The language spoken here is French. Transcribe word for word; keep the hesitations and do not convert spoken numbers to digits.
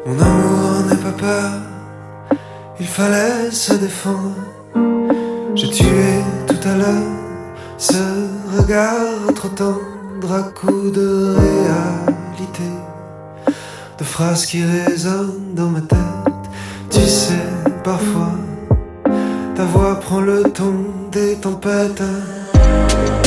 Mon amour n'est pas peur, il fallait se défendre. J'ai tué tout à l'heure ce regard trop tendre à coups de réalité, de phrases qui résonnent dans ma tête. Tu sais, parfois ta voix prend le ton des tempêtes.